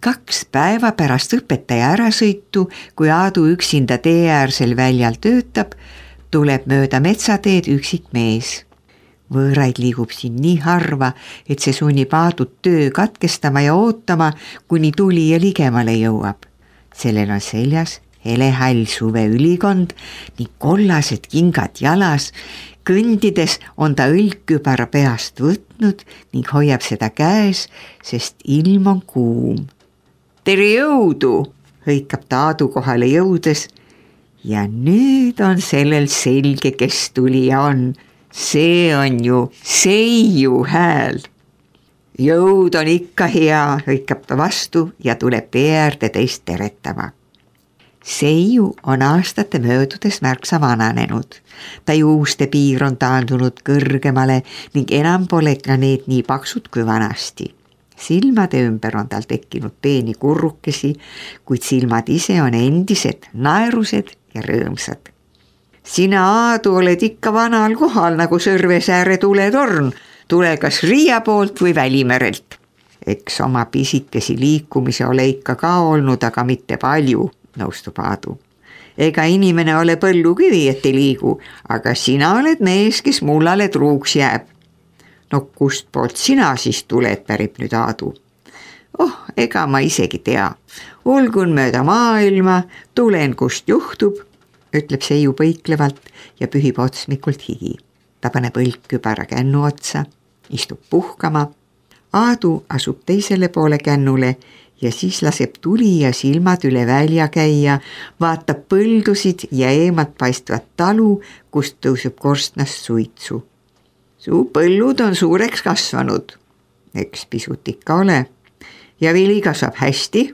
2 päeva pärast õpetaja ärasõitu, kui Aadu üksinda teeäärsel väljal töötab, tuleb mööda metsateed üksik mees. Võõraid liigub siin nii harva, et see sunnib Aadut töö katkestama ja ootama, kuni tulija ligemale jõuab. Sellel on seljas helehall suveülikond ning kollased kingad jalas. Kõndides on ta õlgkübara peast võtnud ning hoiab seda käes, sest ilm on kuum. Tere jõudu, hõikab ta Aadu kohale jõudes. Ja nüüd on sellel selge, kes tulija on. See on ju Seiu hääl. Jõud on ikka hea, hõikab ta vastu ja tuleb tee äärde teist teretama. Seiu on aastate möödudes märksa vananenud. Ta juuste piir on taandunud kõrgemale ning enam pole ka need nii paksud kui vanasti. Silmade ümber on tal tekkinud peeni kurrukesi, kuid silmad ise on endised, naerused ja rõõmsad. Sina, Aadu, oled ikka vanal kohal nagu Sõrvesääre tuletorn, tule kas Riia poolt või Välimerelt. Eks oma pisikesi liikumisi ole ikka ka olnud, aga mitte palju, nõustub Aadu. Ega inimene ole põllukivi, et ei liigu, aga sina oled mees, kes mullale truuks jääb. No kust poolt sina siis tuled, pärib nüüd Aadu. Ega ma isegi tea. Ulgun mööda maailma, tulen kust juhtub, ütleb Seiu põiklevalt ja pühib otsmikult higi. Ta paneb õlgkübara kännu otsa, istub puhkama. Aadu asub teisele poole kännule ja siis laseb tulija silmad üle välja käia, vaatab põldusid ja eemalt paistvat talu, kust tõuseb korstnast suitsu. Su põllud on suureks kasvanud, eks pisut ikka ole, ja vili kasvab hästi.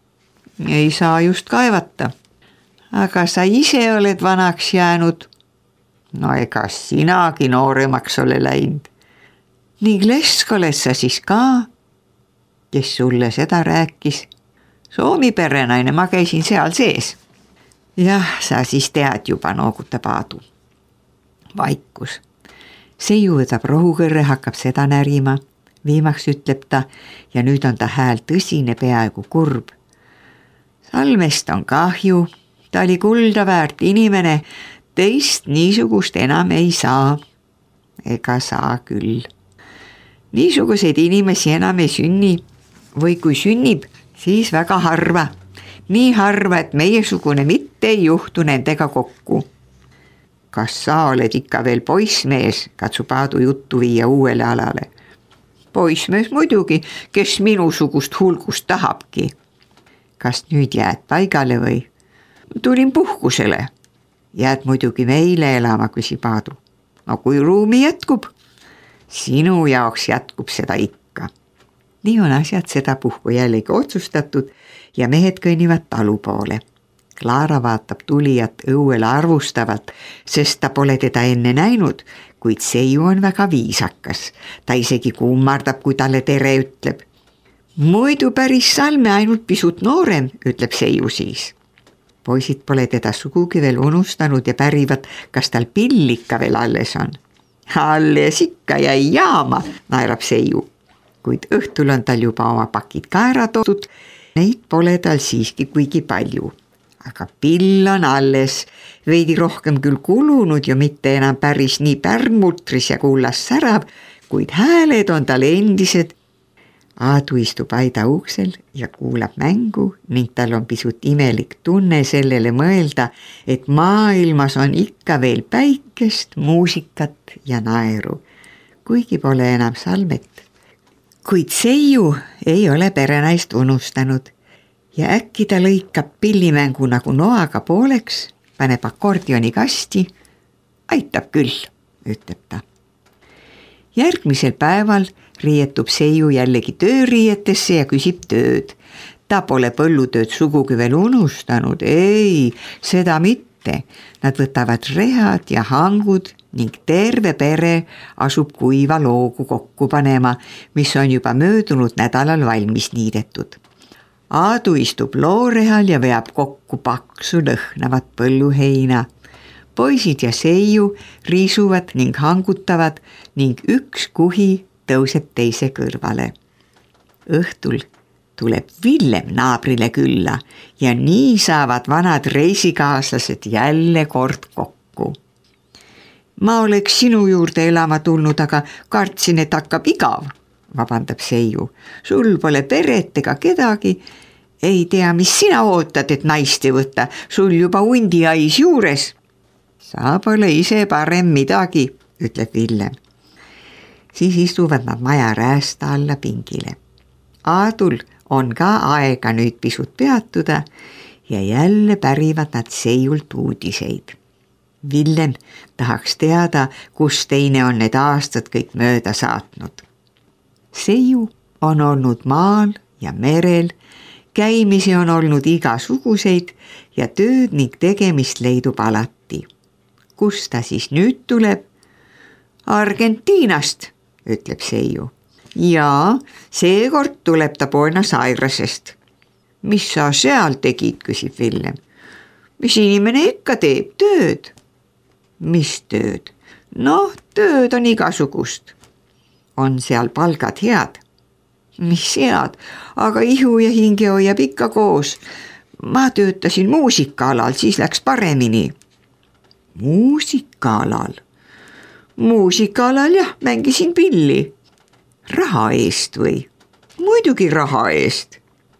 Ei saa just kaevata. Aga sa ise oled vanaks jäänud. No ega sinagi nooremaks ole läinud. Ning lesk oled sa siis ka? Kes sulle seda rääkis? Soomi perenaine, ma käisin seal sees. Jah, sa siis tead juba, noogutab Aadu. Vaikus. Seiu võtab rohukõrre, hakkab seda närima. Viimaks ütleb ta ja nüüd on ta hääl tõsine, peaaegu kurb. Salmest on kahju. Ta oli kulda väärt inimene, teist niisugust enam ei saa. Ega saa küll. Niisuguseid inimesi enam ei sünni või kui sünnib, siis väga harva. Nii harva, et meiesugune mitte ei juhtu nendega kokku. Kas sa oled ikka veel poissmees, katsub Aadu juttu viia uuele alale. Poissmees muidugi, kes minusugust hulgust tahabki. Kas nüüd jääd paigale või? Tulin puhkusele. Jääd muidugi meile elama, küsib Aadu. No kui ruumi jätkub? Sinu jaoks jätkub seda ikka. Nii on asjad sedapuhku jällegi otsustatud ja mehed kõnnivad talu poole. Klaara vaatab tulijat õuele arvustavalt, sest ta pole teda enne näinud, kuid Seiu on väga viisakas. Ta isegi kummardab, kui talle tere ütleb. Muidu päris Salme, ainult pisut noorem, ütleb Seiu siis. Poisid pole teda sugugi veel unustanud ja pärivad, kas tal pill ikka veel alles on. Alles ikka jäi jaama, naerab Seiu. Kuid õhtul on tal juba oma pakid ka ära toodud. Neid pole tal siiski kuigi palju. Aga pill on alles, veidi rohkem küll kulunud ja mitte enam päris nii pärnmutris ja kullas särav, kuid hääled on tal endised. Aadu istub aida uksel ja kuulab mängu ning tal on pisut imelik tunne sellele mõelda, et maailmas on ikka veel päikest, muusikat ja naeru, kuigi pole enam Salmet. Kuid Seiu ei ole perenaist unustanud ja äkki ta lõikab pillimängu nagu noaga pooleks, paneb akordioni kasti, aitab küll, ütleb ta. Järgmisel päeval riietub Seiu jällegi tööriietesse ja küsib tööd. Ta pole põllutööd sugugi veel unustanud, ei, seda mitte. Nad võtavad rehad ja hangud ning terve pere asub kuiva loogu kokku panema, mis on juba möödunud nädalal valmis niidetud. Aadu istub loorehal ja veab kokku paksu lõhnavat põlluheina. Poisid ja Seiu riisuvad ning hangutavad ning üks kuhi tõuseb teise kõrvale. Õhtul tuleb Villem naabrile külla ja nii saavad vanad reisikaaslased jälle kord kokku. Ma oleks sinu juurde elama tulnud, aga kartsin, et hakkab igav, vabandab Seiu. Sul pole peret ega kedagi. Ei tea, mis sina ootad, et naist ei võtta, sul juba hundiais juures. Sa pole ise parem midagi, ütleb Villem. Siis istuvad nad maja räästa alla pingile. Aadul on ka aega nüüd pisut peatuda ja jälle pärivad nad Seiult uudiseid. Villem tahaks teada, kus teine on need aastad kõik mööda saatnud. Seiu on olnud maal ja merel, käimisi on olnud igasuguseid ja tööd ning tegemist leidub alati. Kus ta siis nüüd tuleb? Argentiinast, ütleb Seiu. Jaa, seekord tuleb ta Buenos Airesest. Mis sa seal tegid, küsib Villem. Mis inimene ikka teeb? Tööd. Mis tööd? Noh, tööd on igasugust. On seal palgad head? Mis head, aga ihu ja hinge hoiab ikka koos. Ma töötasin muusikaalal, siis läks paremini. Muusikaalal? Muusikaalal jah, mängisin pilli. Raha eest või? Muidugi raha eest.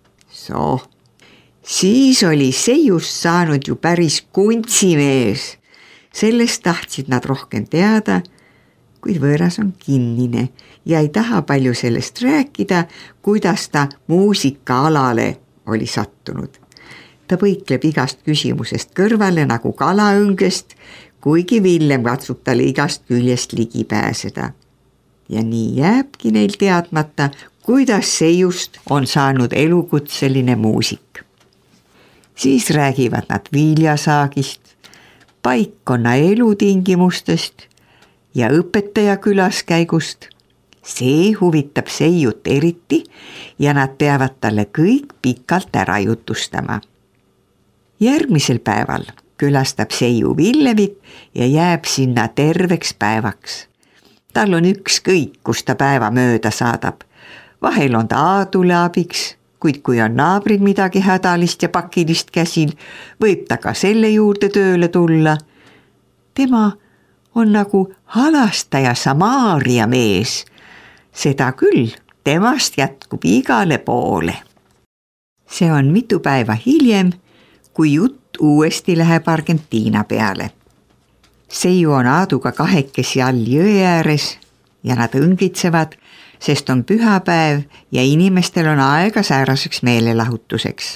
Siis oli Seiust saanud ju päris kuntsimees. Sellest tahtsid nad rohkem teada, kuid võõras on kinnine ja ei taha palju sellest rääkida, kuidas ta muusikaalale oli sattunud. Ta põikleb igast küsimusest kõrvale nagu kalaõngest, kuigi Villem katsub talle igast küljest ligi pääseda. Ja nii jääbki neil teadmata, kuidas Seiust on saanud elukutseline muusik. Siis räägivad nad viljasaagist, paikkonna elutingimustest ja õpetaja külaskäigust. See huvitab Seiut eriti ja nad peavad talle kõik pikalt ära jutustama. Järgmisel päeval külastab Seiu Villemit ja jääb sinna terveks päevaks. Tal on ükskõik, kus ta päeva mööda saadab. Vahel on ta Aadule abiks, kuid kui on naabrid midagi hädalist ja pakilist käsil, võib ta ka selle juurde tööle tulla. Tema on nagu halastaja Samaaria mees. Seda küll, temast jätkub igale poole. See on mitu päeva hiljem, kui jutt uuesti läheb Argentiina peale. Seiu on Aaduga kahekesi all jõe ääres ja nad õngitsevad, sest on pühapäev ja inimestel on aega sääraseks meelelahutuseks.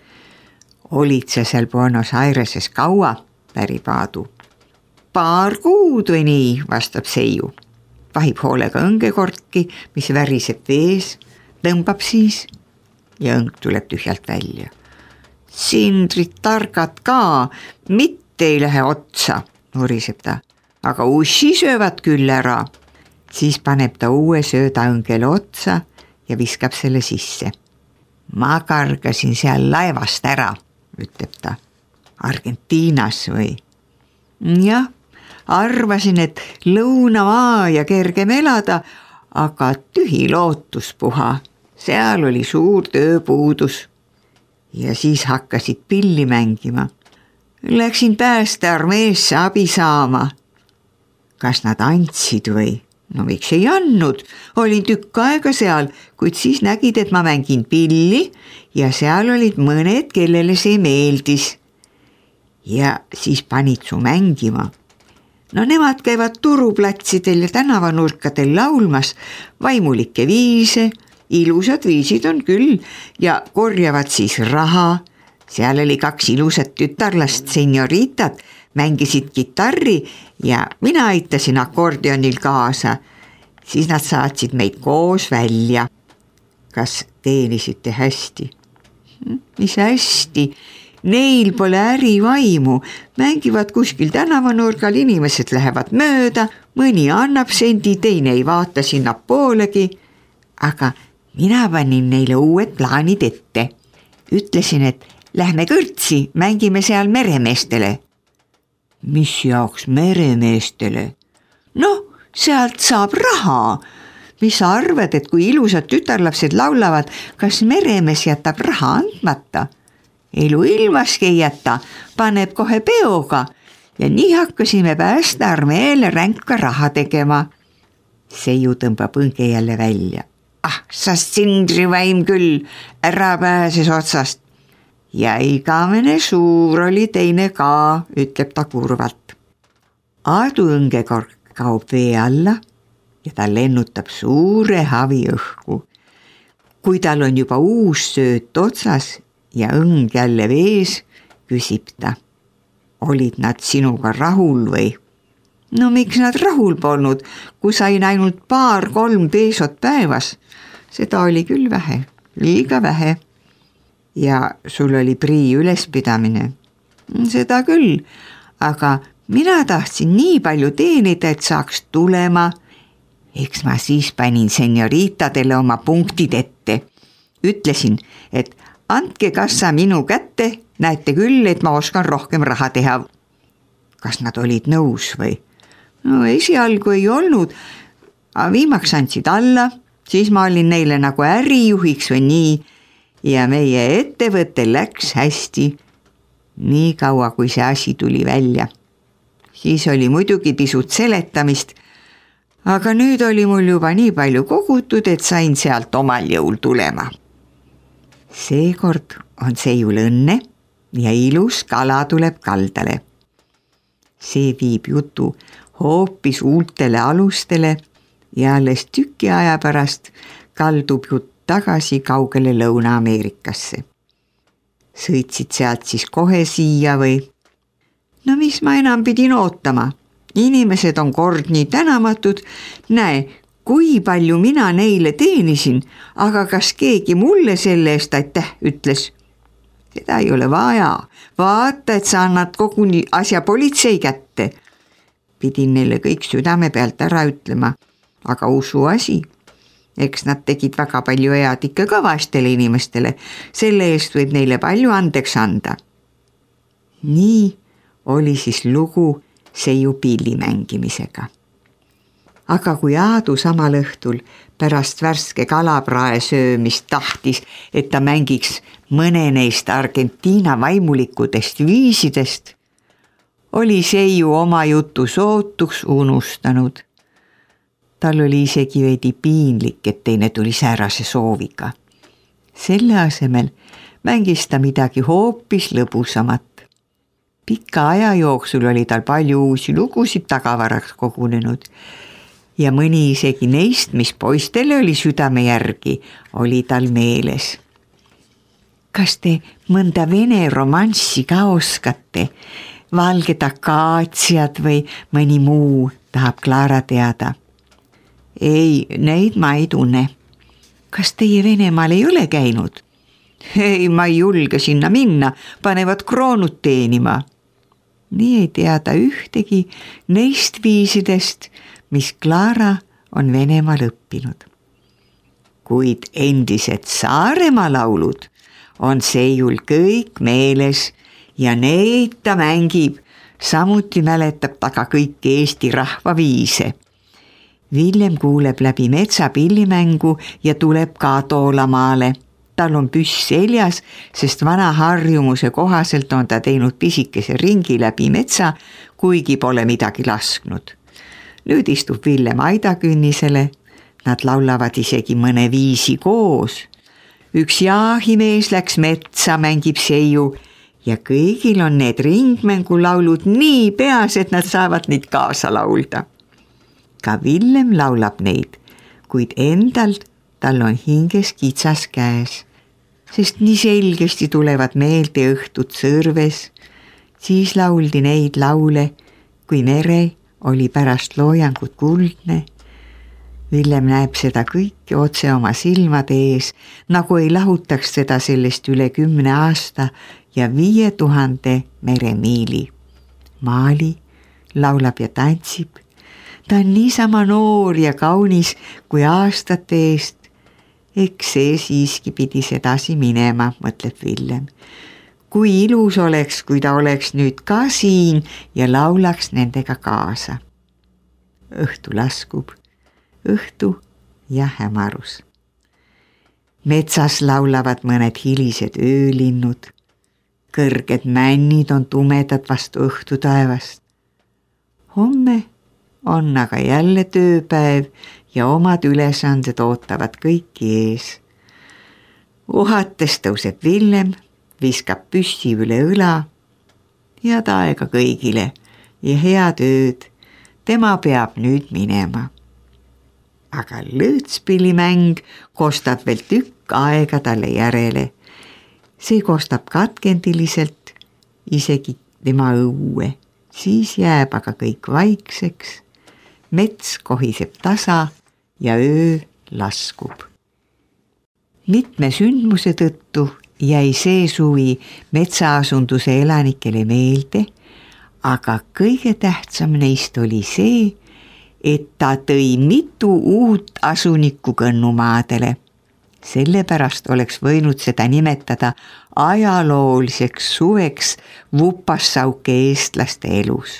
Olid sa seal Buenos Aireses kaua, pärib Aadu. Paar kuud või nii, vastab Seiu. Vahib hoolega õngekortki, mis väriseb vees, tõmbab siis ja õng tuleb tühjalt välja. Sindrid targad ka, mitte ei lähe otsa, nuriseb ta, aga ussi söövad küll ära. Siis paneb ta uue söödaõngele otsa ja viskab selle sisse. Ma kargasin seal laevast ära, ütleb ta. Argentiinas või? Jah, arvasin, et lõunamaa ja kergem elada, aga tühi lootuspuha. Seal oli suur tööpuudus. Ja siis hakkasid pilli mängima. Läksin päästearmeesse abi saama. Kas nad andsid või? No miks ei andnud? Olin tükk aega seal, kuid siis nägid, et ma mängin pilli ja seal olid mõned, kellele see meeldis. Ja siis panid su mängima. No nemad käivad turuplatsidel ja tänavanurkadel laulmas vaimulikke viise, ilusad viisid on küll ja korjavad siis raha. Seal oli 2 ilusat tütarlast, senioritat, mängisid kitarri ja mina aitasin akordionil kaasa. Siis nad saatsid meid koos välja. Kas teenisite hästi? Mis hästi? Neil pole ärivaimu, mängivad kuskil tänavanurgal, inimesed lähevad mööda, mõni annab sendi, teine ei vaata sinna poolegi. Aga mina panin neile uued plaanid ette. Ütlesin, et lähme kõrtsi, mängime seal meremeestele. Mis jaoks meremeestele? Noh, sealt saab raha. mis sa arvad, et kui ilusad tütarlapsed laulavad, kas meremees jätab raha andmata? Elu ilmaski ei jäta, paneb kohe peoga ja nii hakkasime päästearmeele ränka raha tegema. Seiu tõmbab õnge jälle välja. Sa sindrivaim küll, ära pääses otsast. Ja igamene suur oli teine ka, ütleb ta kurvalt. Aadu õngekork kaob vee alla ja ta lennutab suure havi õhku. Kui tal on juba uus sööt otsas ja õng jälle vees, küsib ta. Olid nad sinuga rahul või? No miks nad rahul polnud, kui sain ainult 2-3 peesot päevas? Seda oli küll vähe, liiga vähe. Ja sul oli prii ülespidamine. Seda küll, aga mina tahtsin nii palju teenida, et saaks tulema. Eks ma siis panin senioritadele oma punktid ette. Ütlesin, et andke kassa minu kätte, näete küll, et ma oskan rohkem raha teha. Kas nad olid nõus või? No esialgu ei olnud, aga viimaks andsid alla, siis ma olin neile nagu ärijuhiks või nii ja meie ettevõte läks hästi. Nii kaua, kui see asi tuli välja. Siis oli muidugi pisut seletamist, aga nüüd oli mul juba nii palju kogutud, et sain sealt omal jõul tulema. Seekord on Seiul õnne ja ilus kala tuleb kaldale. See viib jutu hoopis uutele alustele ja alles tüki aja pärast kaldub jutt tagasi kaugele Lõuna-Ameerikasse. Sõitsid sealt siis kohe siia või? No mis ma enam pidin ootama? Inimesed on kord nii tänamatud, näe, kui palju mina neile teenisin, aga kas keegi mulle selle eest aitäh ütles? Seda ei ole vaja, vaata, et sa annad koguni asja politsei kätte. Pidin neile kõik südame pealt ära ütlema, aga usu asi. Eks nad tegid väga palju head ikka ka vastele inimestele, selle eest võib neile palju andeks anda. Nii oli siis lugu Seiu pilli mängimisega. Aga kui Aadu samal õhtul pärast värske kalaprae söömist tahtis, et ta mängiks mõne neist Argentiina vaimulikudest viisidest, oli Seiu oma jutu sootuks unustanud. Tal oli isegi veidi piinlik, et teine tuli säärase sooviga. Selle asemel mängis ta midagi hoopis lõbusamat. Pika aja jooksul oli tal palju uusi lugusid tagavaraks kogunenud ja mõni isegi neist, mis poistele oli südame järgi, oli tal meeles. Kas te mõnda vene romanssi ka oskate? Valged akaatsiad või mõni muu, tahab Klaara teada. Ei, neid ma ei tunne. Kas teie Venemaal ei ole käinud? Ei, ma ei julge sinna minna, panevad kroonut teenima. Nii ei teada ühtegi neist viisidest, mis Klaara on Venemaal õppinud. Kuid endised Saaremaa laulud on Seiul kõik meeles ja neid ta mängib, samuti mäletab ta ka kõiki Eesti rahvaviise. Villem kuuleb läbi metsa pillimängu ja tuleb ka Toolamaale. Tal on püss seljas, sest vana harjumuse kohaselt on ta teinud pisikese ringi läbi metsa, kuigi pole midagi lasknud. Nüüd istub Villem aidakünnisele, nad laulavad isegi mõne viisi koos. Üks jaahimees läks metsa, mängib Seiu ja kõigil on need ringmängulaulud nii peas, et nad saavad neid kaasa laulda. Ka Villem laulab neid, kuid endalt tal on hinges kitsas käes, sest nii selgesti tulevad meelde õhtud Sõrves. Siis lauldi neid laule, kui mere oli pärast loojangut kuldne. Villem näeb seda kõike otse oma silmade ees, nagu ei lahutaks teda sellest üle 10 aasta ja 5000 meremiili. Maali laulab ja tantsib. Ta on niisama noor ja kaunis kui aastate eest. Eks see siiski pidi sedasi minema, mõtleb Villem. Kui ilus oleks, kui ta oleks nüüd ka siin ja laulaks nendega kaasa. Õhtu laskub. Õhtu ja hämarus. Metsas laulavad mõned hilised öölinnud. Kõrged männid on tumedad vastu õhtutaevast. Homme on aga jälle tööpäev ja omad ülesanded ootavad kõiki ees. Uhates tõuseb Villem, viskab püssi üle õla. Head aega kõigile ja head ööd. Tema peab nüüd minema. Aga lõõtspillimäng kostab veel tükk aega talle järele. See kostab katkendiliselt isegi tema õue. Siis jääb aga kõik vaikseks. Mets kohiseb tasa ja öö laskub. Mitme sündmuse tõttu jäi see suvi metsaasunduse elanikele meelde, aga kõige tähtsam neist oli see, et ta tõi mitu uut asunikku Kõnnumaadele. Sellepärast oleks võinud seda nimetada ajalooliseks suveks Vupassauke eestlaste elus.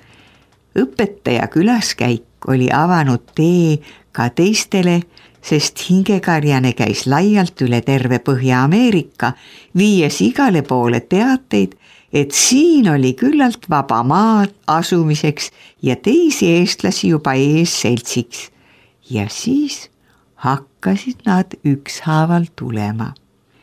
Õpetaja külaskäik oli avanud tee ka teistele, sest hingekarjane käis laialt üle terve Põhja-Ameerika, viies igale poole teateid, et siin oli küllalt vaba maad asumiseks ja teisi eestlasi juba ees seltsiks. Ja siis hakkasid nad ükshaaval tulema.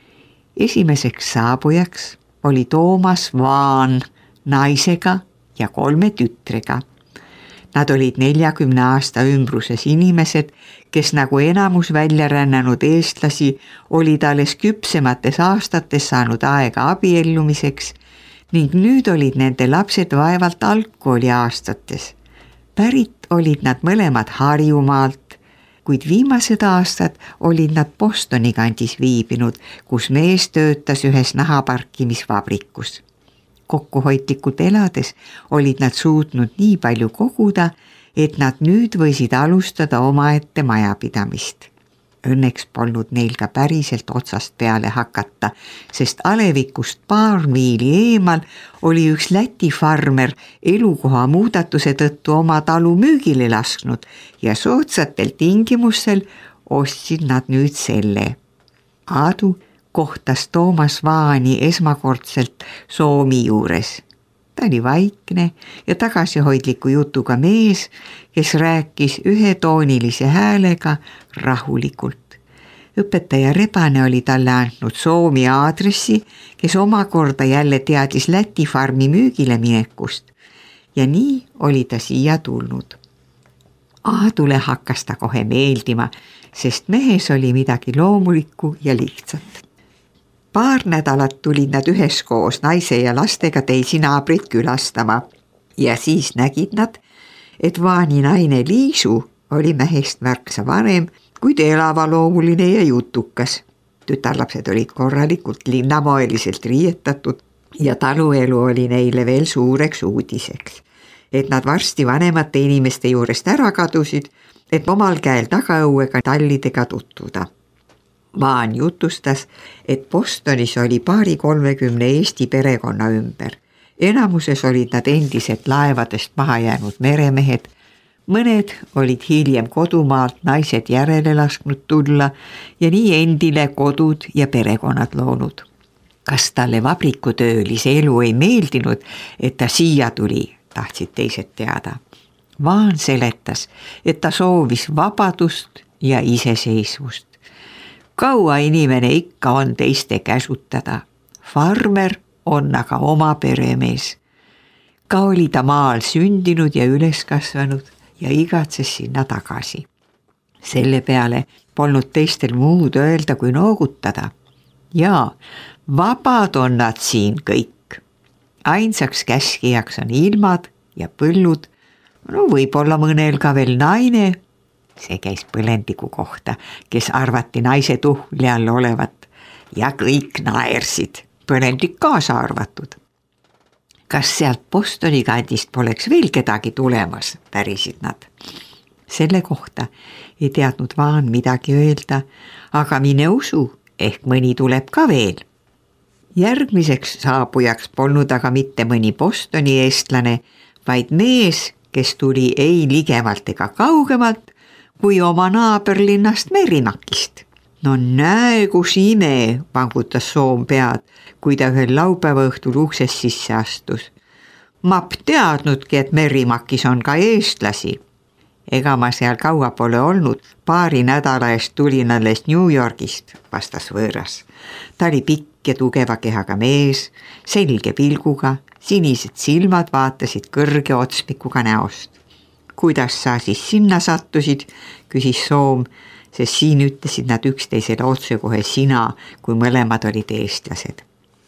Esimeseks saabujaks oli Toomas Vaan naisega ja 3 tütrega. Nad olid 40 aasta ümbruses inimesed, kes nagu enamus välja rännanud eestlasi olid alles küpsemates aastates saanud aega abiellumiseks ning nüüd olid nende lapsed vaevalt algkooli aastates. Pärit olid nad mõlemad Harjumaalt, kuid viimased aastad olid nad Bostoni kandis viibinud, kus mees töötas ühes nahaparkimisvabrikus. Kokkuhoidlikult elades olid nad suutnud nii palju koguda, et nad nüüd võisid alustada omaette majapidamist. Õnneks polnud neil ka päriselt otsast peale hakata, sest alevikust paar miili eemal oli üks Läti farmer elukoha muudatuse tõttu oma talu müügile lasknud ja soodsatel tingimustel ostsid nad nüüd selle. Aadu kohtas Toomas Vaani esmakordselt Soomi juures. Ta oli vaikne ja tagasihoidliku jutuga mees, kes rääkis ühetoonilise häälega rahulikult. Õpetaja Rebane oli talle andnud Soomi aadressi, kes omakorda jälle teadis Läti farmi müügile minekust. Ja nii oli ta siia tulnud. Aadule hakkas ta kohe meeldima, sest mehes oli midagi loomulikku ja lihtsat. Paar nädalat tulid nad üheskoos naise ja lastega teisi naabreid külastama ja siis nägid nad, et Vaani naine Liisu oli mehest märksa vanem, kuid elavaloumuline ja jutukas. Tütarlapsed olid korralikult linnamoeliselt riietatud ja taluelu oli neile veel suureks uudiseks, et nad varsti vanemate inimeste juurest ära kadusid, et omal käel tagaõuega tallidega tutvuda. Vaan jutustas, et Bostonis oli 20-30 Eesti perekonna ümber. Enamuses olid nad endised laevadest maha jäänud meremehed. Mõned olid hiljem kodumaalt naised järele lasknud tulla ja nii endile kodud ja perekonnad loonud. Kas talle vabrikutöölise elu ei meeldinud, et ta siia tuli, tahtsid teised teada. Vaan seletas, et ta soovis vabadust ja iseseisvust. Kaua inimene ikka on teiste käsutada. Farmer on aga oma peremees. Ka oli ta maal sündinud ja üles kasvanud ja igatses sinna tagasi. Selle peale polnud teistel muud öelda kui noogutada. Jaa, vabad on nad siin kõik. Ainsaks käskijaks on ilmad ja põllud, võib-olla mõnel ka veel naine. See käis põlendiku kohta, kes arvati naise tuhli all olevat ja kõik naersid, põlendik kaasa arvatud. Kas sealt Bostoni kandist poleks veel kedagi tulemas, pärisid nad. Selle kohta ei teadnud Vaan midagi öelda, aga mine usu, ehk mõni tuleb ka veel. Järgmiseks saabujaks polnud aga mitte mõni Bostoni eestlane, vaid mees, kes tuli ei ligemalt ega kaugemalt, kui oma naaberlinnast Merimakist. No näe, kus ime, vangutas Soom pead, kui ta ühel laupäeva õhtul uksest sisse astus. Ma teadnudki, et Merimakis on ka eestlasi. Ega ma seal kaua pole olnud, paari nädala eest tulin alles New Yorgist, vastas võõras. Ta oli pikk ja tugeva kehaga mees, selge pilguga, sinised silmad vaatasid kõrge otsmikuga näost. Kuidas sa siis sinna sattusid, küsis Soom, sest siin ütlesid nad üksteisele otsekohe sina, kui mõlemad olid eestlased.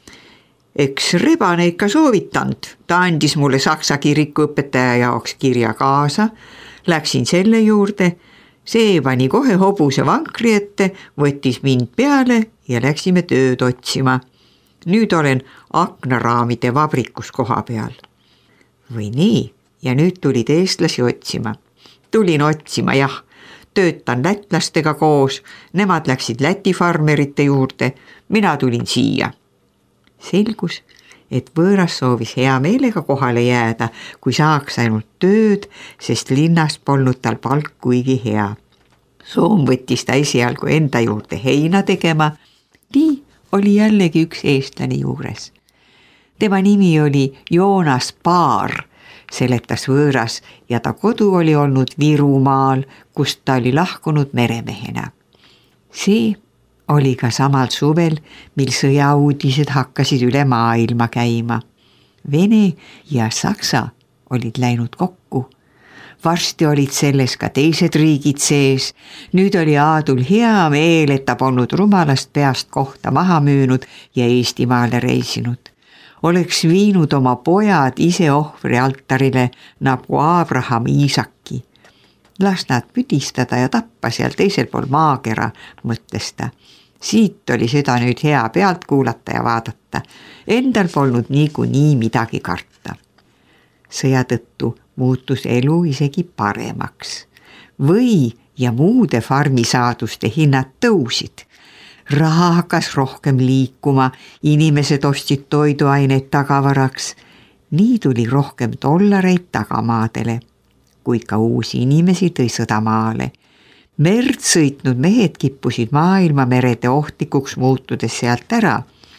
Eks Rebane ikka soovitanud, ta andis mulle saksa kiriku õpetaja jaoks kirja kaasa, läksin selle juurde, see pani kohe hobuse vankri ette, võttis mind peale ja läksime tööd otsima. Nüüd olen aknaraamide vabrikus koha peal. Või nii, ja nüüd tulid eestlasi otsima. Tulin otsima, jah, töötan lätlastega koos, nemad läksid Läti farmerite juurde, mina tulin siia. Selgus, et võõras soovis hea meelega kohale jääda, kui saaks ainult tööd, sest linnas polnud tal palk kuigi hea. Soom võttis ta esialgu enda juurde heina tegema, nii oli jällegi üks eestlane juures. Tema nimi oli Joonas Paar, seletas võõras, ja ta kodu oli olnud Virumaal, kust ta oli lahkunud meremehena. See oli ka samal suvel, mil sõjauudised hakkasid üle maailma käima. Vene ja Saksa olid läinud kokku. Varsti olid selles ka teised riigid sees. Nüüd oli Aadul hea meel, et ta polnud rumalast peast kohta maha müünud ja Eestimaale reisinud. Oleks viinud oma pojad ise ohvri altarile nagu Abraham Iisaki. Las nad püdistada ja tappa seal teisel pool maakera, mõtles ta. Siit oli seda nüüd hea pealt kuulata ja vaadata. Endal polnud niikuinii midagi karta. Sõja tõttu muutus elu isegi paremaks. Või ja muude farmisaaduste hinnad tõusid. Raha hakkas rohkem liikuma, inimesed ostsid toiduaineid tagavaraks. Nii tuli rohkem dollareid tagamaadele, kuid ka uusi inimesi tõi sõda maale. Merd sõitnud mehed kippusid maailmamerede ohtlikuks muutudes sealt ära.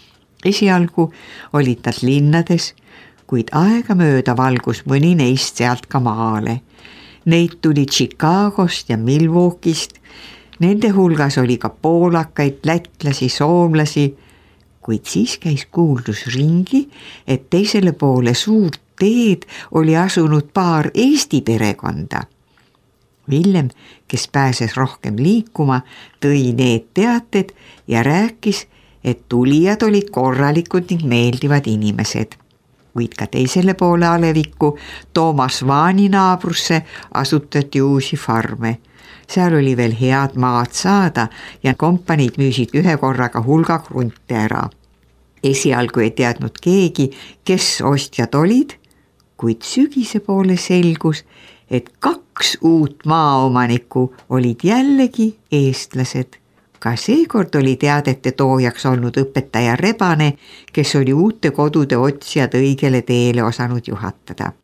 Esialgu olid nad linnades, kuid aegamööda valgus mõni neist sealt ka maale. Neid tuli Chicagost ja Milwaukee'st, nende hulgas oli ka poolakaid, lätlasi, soomlasi, kuid siis käis kuuldus ringi, et teisele poole suurt teed oli asunud paar Eesti perekonda. Villem, kes pääses rohkem liikuma, tõi need teated ja rääkis, et tulijad olid korralikud ning meeldivad inimesed. Kuid ka teisele poole alevikku, Toomas Vaani naabrusse asutati uusi farme. Seal oli veel head maad saada ja kompaniid müüsid ühe korraga hulga krunte ära. Esialgu ei teadnud keegi, kes ostjad olid, kuid sügise poole selgus, et 2 uut maaomanikku olid jällegi eestlased. Ka seekord oli teadete toojaks olnud õpetaja Rebane, kes oli uute kodude otsijad õigele teele osanud juhatada.